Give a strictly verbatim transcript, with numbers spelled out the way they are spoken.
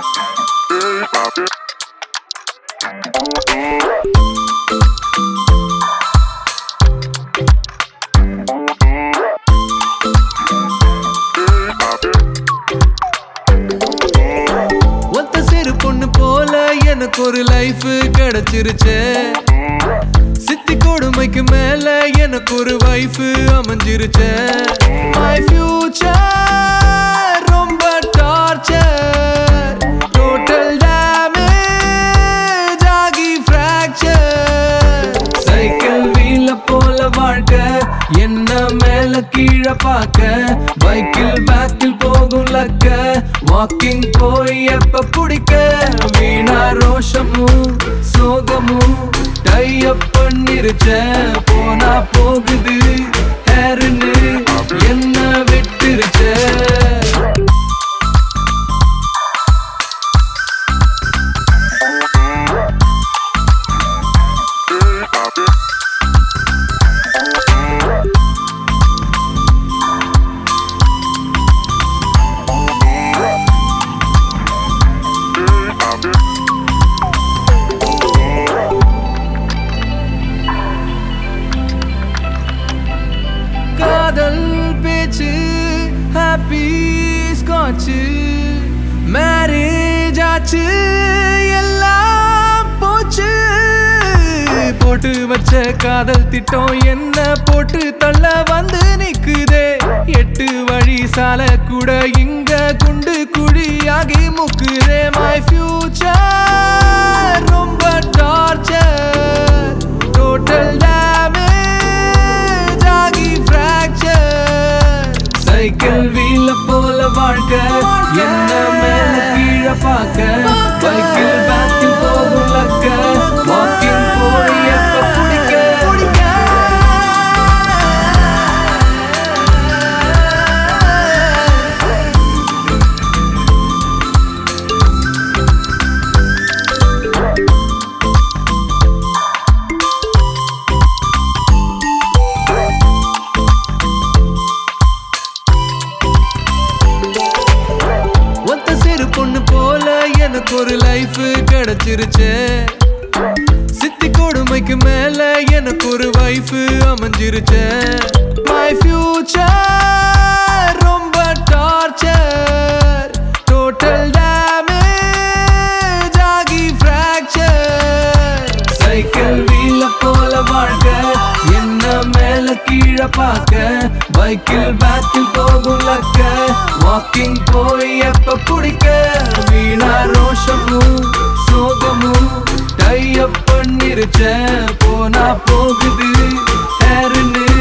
எனக்கு ஒரு லைஃப் கிடைச்சிருச்சே சித்தி கொடுமைக்கு மேல எனக்கு ஒரு வைஃப் அமைஞ்சிருச்சே my future ரொம்ப டார்ச்சர் total damage ஆகி fracture சைக்கிள் வீல போல வாழ்க்கை என்ன மேல கீழ பாக்க பைக்கில் பேக்கில் போகும் லக்க வாக்கிங் போய் எப்ப பிடிக்க வீணா ரோஷமும் சோகமும் டை அப் பண்ணிருச்ச போனா போகுது ஹேருன்னு என்ன விட்டுருச்ச காதல் பேச்சு ஹாப்பி ஸ்காட்சு மேரேஜ் ஆச்சு எல்லாம் போச்சு போட்டு வச்ச காதல் திட்டம் என்ன போட்டு தள்ள வந்து நிக்குதே எட்டு வழி சால கூட இங்க குண்டு குழியாகி முக்குதே my future ரொம்ப டார்ச்சர் total damage ஆகி fracture சைக்கிள் வீல போல வாழ்க்கை என்ன மேல கீழ பாக்க பைக்கில் பேக்கில் போகும் லக்க வாக்கிங் போய் எப்ப பிடிக்க பொண்ணு போல எனக்கு ஒரு லைஃப் கிடைச்சிருச்சே சித்தி கொடுமைக்கு மேல எனக்கு ஒரு வைஃப் அமைஞ்சிருச்சே my future ரொம்ப டார்ச்சர் total damage ஆகி fracture சைக்கிள் வீல போல வாழ்க்கை என்ன மேல கீழ பாக்க பைக்கில் பேக்கில் போகும் லக்க வாக்கிங் போய் எப்ப பிடிக்க வீணா ரோஷமும் சோகமும் டை அப் பண்ணிருச்ச போனா போகுது ஹேருன்னு